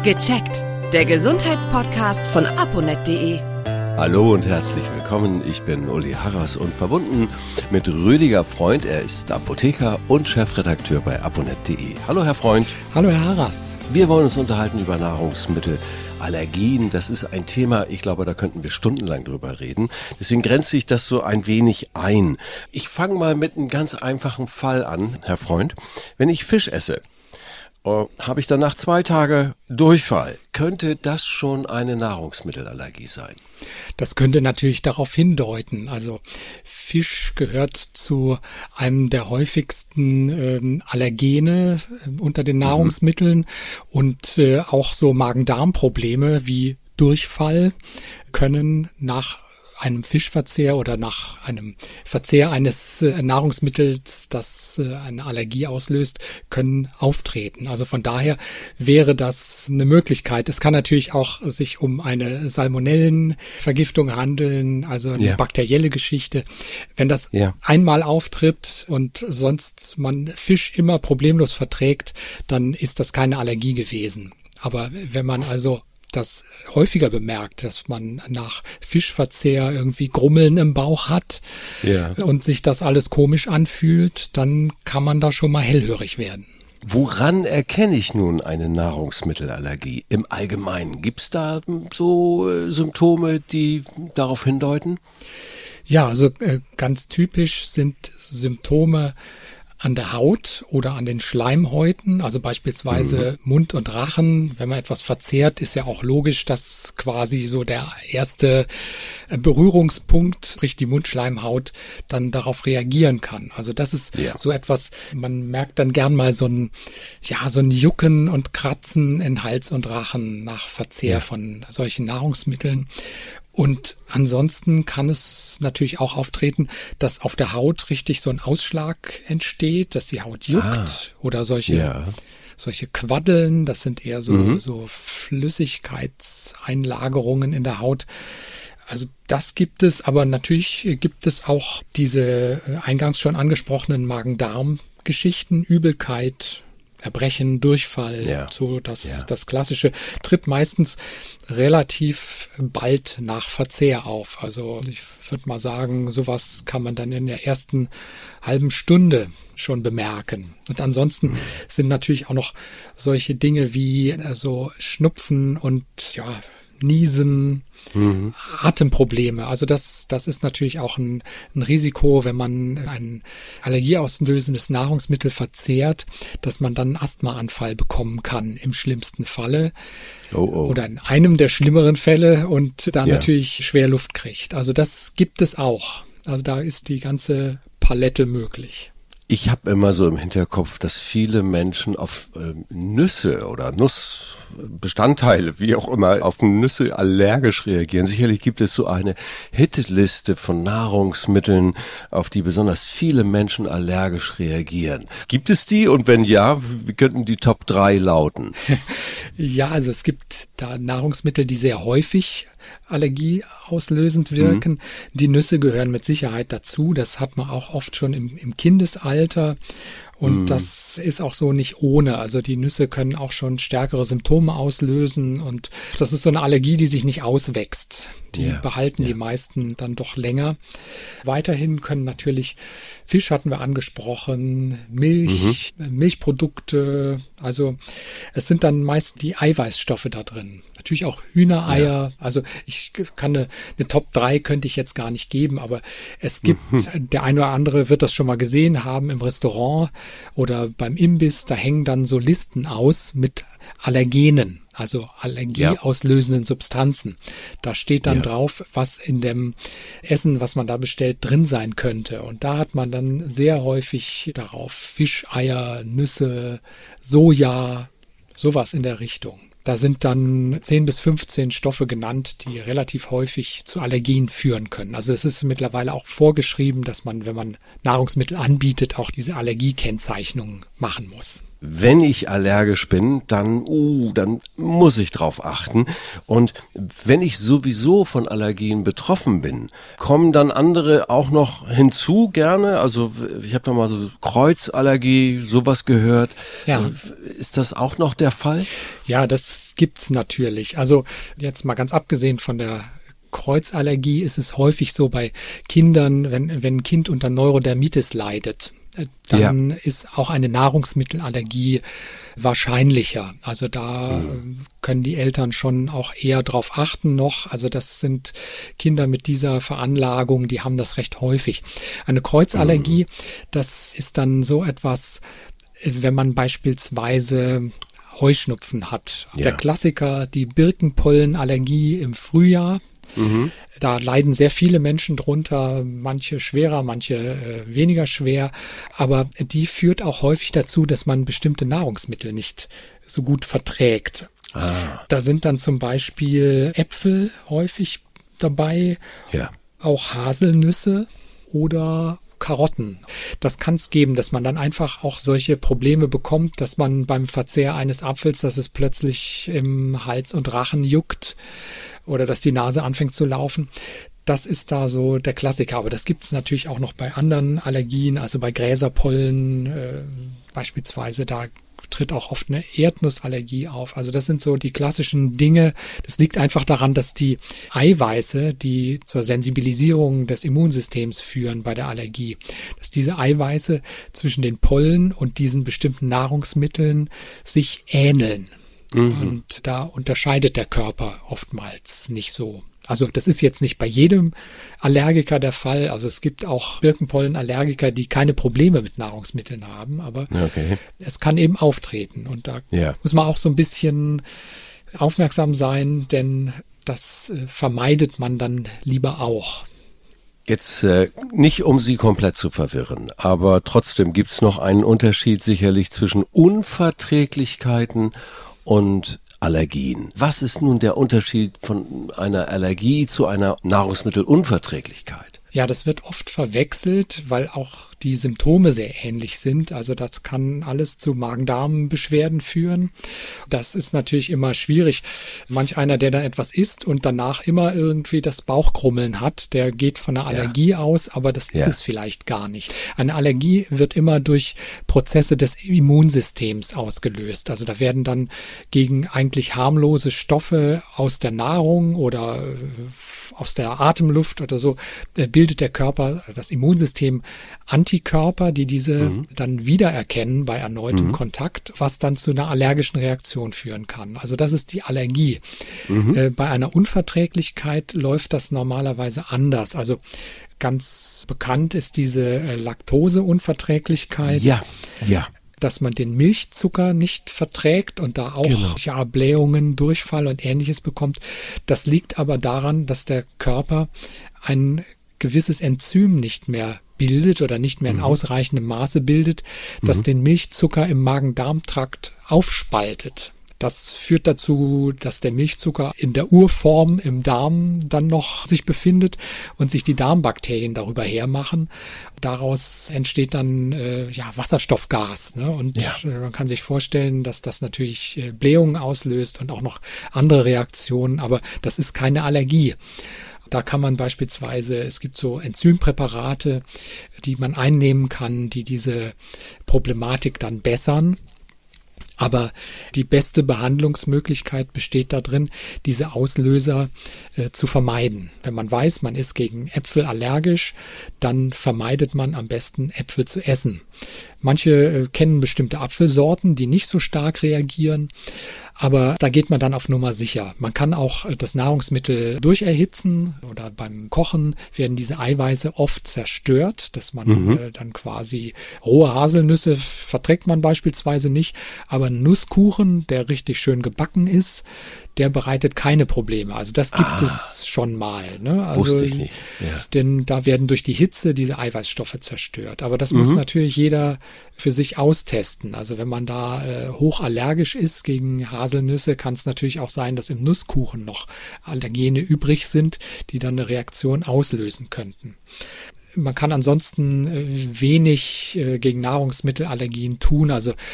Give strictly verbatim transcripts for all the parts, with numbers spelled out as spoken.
Gecheckt. Der Gesundheitspodcast von aponet punkt de. Hallo und herzlich willkommen. Ich bin Uli Harras und verbunden mit Rüdiger Freund. Er ist Apotheker und Chefredakteur bei aponet punkt de. Hallo Herr Freund. Hallo Herr Harras. Wir wollen uns unterhalten über Nahrungsmittelallergien. Das ist ein Thema, ich glaube, da könnten wir stundenlang drüber reden. Deswegen grenzt sich das so ein wenig ein. Ich fange mal mit einem ganz einfachen Fall an, Herr Freund. Wenn ich Fisch esse, Uh, habe ich danach zwei Tage Durchfall. Könnte das schon eine Nahrungsmittelallergie sein? Das könnte natürlich darauf hindeuten. Also Fisch gehört zu einem der häufigsten ähm, Allergene äh, unter den Nahrungsmitteln mhm. und äh, auch so Magen-Darm-Probleme wie Durchfall können nach einem Fischverzehr oder nach einem Verzehr eines äh, Nahrungsmittels, das äh, eine Allergie auslöst, können auftreten. Also von daher wäre das eine Möglichkeit. Es kann natürlich auch sich um eine Salmonellenvergiftung handeln, also eine ja. bakterielle Geschichte. Wenn das ja. einmal auftritt und sonst man Fisch immer problemlos verträgt, dann ist das keine Allergie gewesen. Aber wenn man also das häufiger bemerkt, dass man nach Fischverzehr irgendwie Grummeln im Bauch hat ja. und sich das alles komisch anfühlt, dann kann man da schon mal hellhörig werden. Woran erkenne ich nun eine Nahrungsmittelallergie im Allgemeinen? Gibt es da so äh, Symptome, die darauf hindeuten? Ja, also äh, ganz typisch sind Symptome an der Haut oder an den Schleimhäuten, also beispielsweise mhm. Mund und Rachen. Wenn man etwas verzehrt, ist ja auch logisch, dass quasi so der erste Berührungspunkt, sprich die Mundschleimhaut, dann darauf reagieren kann. Also das ist ja. so etwas, man merkt dann gern mal so ein, ja, so ein Jucken und Kratzen in Hals und Rachen nach Verzehr ja. von solchen Nahrungsmitteln. Und ansonsten kann es natürlich auch auftreten, dass auf der Haut richtig so ein Ausschlag entsteht, dass die Haut juckt ah, oder solche, ja. solche Quaddeln, das sind eher so, mhm. so Flüssigkeitseinlagerungen in der Haut. Also das gibt es, aber natürlich gibt es auch diese eingangs schon angesprochenen Magen-Darm-Geschichten, Übelkeit, Erbrechen, Durchfall, ja. so das, ja. das Klassische tritt meistens relativ bald nach Verzehr auf. Also ich würde mal sagen, sowas kann man dann in der ersten halben Stunde schon bemerken. Und ansonsten mhm. sind natürlich auch noch solche Dinge wie also Schnupfen und ja Niesen, mhm. Atemprobleme. Also das, das ist natürlich auch ein, ein Risiko, wenn man ein allergieauslösendes Nahrungsmittel verzehrt, dass man dann einen Asthmaanfall bekommen kann im schlimmsten Falle oh, oh. oder in einem der schlimmeren Fälle und dann ja. natürlich schwer Luft kriegt. Also das gibt es auch. Also da ist die ganze Palette möglich. Ich habe immer so im Hinterkopf, dass viele Menschen auf äh, Nüsse oder Nussbestandteile, wie auch immer, auf Nüsse allergisch reagieren. Sicherlich gibt es so eine Hitliste von Nahrungsmitteln, auf die besonders viele Menschen allergisch reagieren. Gibt es die? Und wenn ja, wie könnten die Top drei lauten? Ja, also es gibt da Nahrungsmittel, die sehr häufig allergieauslösend wirken. Mhm. Die Nüsse gehören mit Sicherheit dazu. Das hat man auch oft schon im, im Kindesalter. Und mm. das ist auch so nicht ohne. Also die Nüsse können auch schon stärkere Symptome auslösen. Und das ist so eine Allergie, die sich nicht auswächst. Die yeah. behalten yeah. die meisten dann doch länger. Weiterhin können natürlich, Fisch hatten wir angesprochen, Milch, mhm. Milchprodukte. Also es sind dann meist die Eiweißstoffe da drin. Natürlich auch Hühnereier. Ja. Also ich kann eine, eine Top drei könnte ich jetzt gar nicht geben, aber es gibt, mhm. der eine oder andere wird das schon mal gesehen haben im Restaurant oder beim Imbiss, da hängen dann so Listen aus mit Allergenen, also allergieauslösenden ja. Substanzen. Da steht dann ja. drauf, was in dem Essen, was man da bestellt, drin sein könnte. Und da hat man dann sehr häufig darauf Fischeier, Nüsse, Soja, sowas in der Richtung. Da sind dann zehn bis fünfzehn Stoffe genannt, die relativ häufig zu Allergien führen können. Also es ist mittlerweile auch vorgeschrieben, dass man, wenn man Nahrungsmittel anbietet, auch diese Allergiekennzeichnung machen muss. wenn ich allergisch bin, dann, uh, dann muss ich drauf achten. Und wenn ich sowieso von Allergien betroffen bin, kommen dann andere auch noch hinzu gerne. Also ich habe da mal so Kreuzallergie, sowas gehört. Ja. Ist das auch noch der Fall? Ja, das gibt's natürlich. Also jetzt mal ganz abgesehen von der Kreuzallergie ist es häufig so bei Kindern, wenn, wenn ein Kind unter Neurodermitis leidet, dann ja. ist auch eine Nahrungsmittelallergie wahrscheinlicher. Also da mhm. können die Eltern schon auch eher drauf achten noch. Also das sind Kinder mit dieser Veranlagung, die haben das recht häufig. Eine Kreuzallergie, mhm. das ist dann so etwas, wenn man beispielsweise Heuschnupfen hat. Ja. Der Klassiker, die Birkenpollenallergie im Frühjahr. Mhm. Da leiden sehr viele Menschen drunter, manche schwerer, manche äh, weniger schwer, aber die führt auch häufig dazu, dass man bestimmte Nahrungsmittel nicht so gut verträgt. Ah. Da sind dann zum Beispiel Äpfel häufig dabei, ja. auch Haselnüsse oder Karotten. Das kann es geben, dass man dann einfach auch solche Probleme bekommt, dass man beim Verzehr eines Apfels, dass es plötzlich im Hals und Rachen juckt oder dass die Nase anfängt zu laufen. Das ist da so der Klassiker. Aber das gibt es natürlich auch noch bei anderen Allergien, also bei Gräserpollen äh, beispielsweise, da tritt auch oft eine Erdnussallergie auf. Also das sind so die klassischen Dinge. Das liegt einfach daran, dass die Eiweiße, die zur Sensibilisierung des Immunsystems führen bei der Allergie, dass diese Eiweiße zwischen den Pollen und diesen bestimmten Nahrungsmitteln sich ähneln. Mhm. Und da unterscheidet der Körper oftmals nicht so. Also das ist jetzt nicht bei jedem Allergiker der Fall. Also es gibt auch Birkenpollenallergiker, die keine Probleme mit Nahrungsmitteln haben, aber okay. es kann eben auftreten. Und da ja. muss man auch so ein bisschen aufmerksam sein, denn das äh, vermeidet man dann lieber auch. Jetzt äh, nicht, um Sie komplett zu verwirren, aber trotzdem gibt es noch einen Unterschied sicherlich zwischen Unverträglichkeiten und Allergien. Was ist nun der Unterschied von einer Allergie zu einer Nahrungsmittelunverträglichkeit? Ja, das wird oft verwechselt, weil auch die Symptome sehr ähnlich sind. Also das kann alles zu Magen-Darm-Beschwerden führen. Das ist natürlich immer schwierig. Manch einer, der dann etwas isst und danach immer irgendwie das Bauchkrummeln hat, der geht von einer Allergie ja. aus, aber das ist ja. es vielleicht gar nicht. Eine Allergie wird immer durch Prozesse des Immunsystems ausgelöst. Also da werden dann gegen eigentlich harmlose Stoffe aus der Nahrung oder aus der Atemluft oder so bildet der Körper, das Immunsystem, Antikörper, die diese mhm. dann wiedererkennen bei erneutem mhm. Kontakt, was dann zu einer allergischen Reaktion führen kann. Also das ist die Allergie. Mhm. Äh, bei einer Unverträglichkeit läuft das normalerweise anders. Also ganz bekannt ist diese äh, Laktoseunverträglichkeit. Ja, ja. Dass man den Milchzucker nicht verträgt und da auch genau. ja, Blähungen, Durchfall und Ähnliches bekommt. Das liegt aber daran, dass der Körper ein gewisses Enzym nicht mehr bildet oder nicht mehr in mhm. ausreichendem Maße bildet, das mhm. den Milchzucker im Magen-Darm-Trakt aufspaltet. Das führt dazu, dass der Milchzucker in der Urform im Darm dann noch sich befindet und sich die Darmbakterien darüber hermachen. Daraus entsteht dann äh, ja Wasserstoffgas. Ne? Und ja. äh, man kann sich vorstellen, dass das natürlich äh, Blähungen auslöst und auch noch andere Reaktionen. Aber das ist keine Allergie. Da kann man beispielsweise, es gibt so Enzympräparate, die man einnehmen kann, die diese Problematik dann bessern. Aber die beste Behandlungsmöglichkeit besteht darin, diese Auslöser äh, zu vermeiden. Wenn man weiß, man ist gegen Äpfel allergisch, dann vermeidet man am besten, Äpfel zu essen. Manche äh, kennen bestimmte Apfelsorten, die nicht so stark reagieren, aber da geht man dann auf Nummer sicher. Man kann auch äh, das Nahrungsmittel durcherhitzen oder beim Kochen werden diese Eiweiße oft zerstört, dass man mhm. äh, dann quasi rohe Haselnüsse verträgt man beispielsweise nicht, aber ein Nusskuchen, der richtig schön gebacken ist, der bereitet keine Probleme. Also das gibt ah, es schon mal. Ne? Also, wusste ich nicht. Ja. Denn da werden durch die Hitze diese Eiweißstoffe zerstört. Aber das mhm. muss natürlich jeder für sich austesten. Also wenn man da äh, hochallergisch ist gegen Haselnüsse, kann es natürlich auch sein, dass im Nusskuchen noch Allergene übrig sind, die dann eine Reaktion auslösen könnten. Man kann ansonsten äh, wenig äh, gegen Nahrungsmittelallergien tun. Also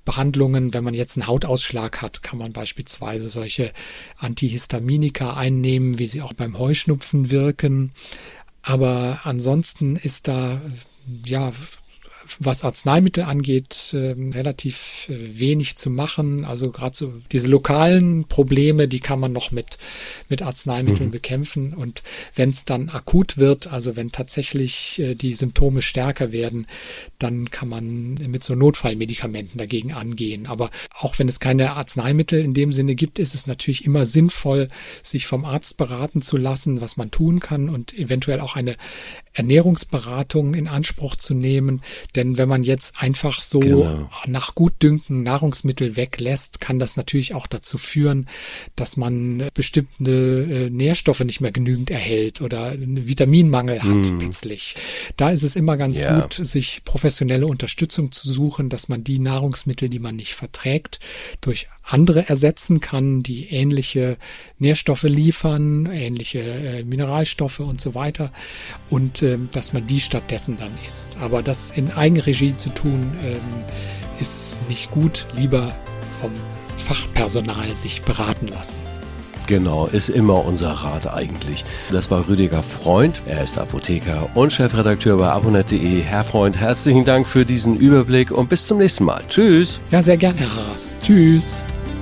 Behandlungen, wenn man jetzt einen Hautausschlag hat, kann man beispielsweise solche Antihistaminika einnehmen, wie sie auch beim Heuschnupfen wirken. Aber ansonsten ist da, ja, was Arzneimittel angeht, äh, relativ äh, wenig zu machen. Also gerade so diese lokalen Probleme, die kann man noch mit mit Arzneimitteln mhm. bekämpfen. Und wenn es dann akut wird, also wenn tatsächlich äh, die Symptome stärker werden, dann kann man mit so Notfallmedikamenten dagegen angehen. Aber auch wenn es keine Arzneimittel in dem Sinne gibt, ist es natürlich immer sinnvoll, sich vom Arzt beraten zu lassen, was man tun kann und eventuell auch eine Ernährungsberatung in Anspruch zu nehmen. Denn wenn man jetzt einfach so genau. nach Gutdünken Nahrungsmittel weglässt, kann das natürlich auch dazu führen, dass man bestimmte Nährstoffe nicht mehr genügend erhält oder einen Vitaminmangel hat mm. plötzlich. Da ist es immer ganz ja. gut, sich professionelle Unterstützung zu suchen, dass man die Nahrungsmittel, die man nicht verträgt, durch andere ersetzen kann, die ähnliche Nährstoffe liefern, ähnliche äh, Mineralstoffe und so weiter und äh, dass man die stattdessen dann isst. Aber das in Eigenregie zu tun, ähm, ist nicht gut. Lieber vom Fachpersonal sich beraten lassen. Genau, ist immer unser Rat eigentlich. Das war Rüdiger Freund, er ist Apotheker und Chefredakteur bei aponet punkt de. Herr Freund, herzlichen Dank für diesen Überblick und bis zum nächsten Mal. Tschüss. Ja, sehr gerne, Herr Haas. Tschüss.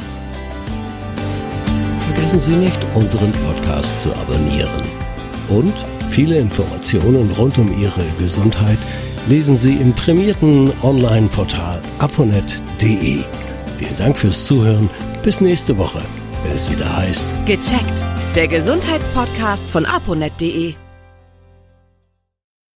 Vergessen Sie nicht, unseren Podcast zu abonnieren. Und viele Informationen rund um Ihre Gesundheit lesen Sie im prämierten Online-Portal aponet punkt de. Vielen Dank fürs Zuhören. Bis nächste Woche, wenn es wieder heißt Gecheckt, der Gesundheitspodcast von aponet punkt de.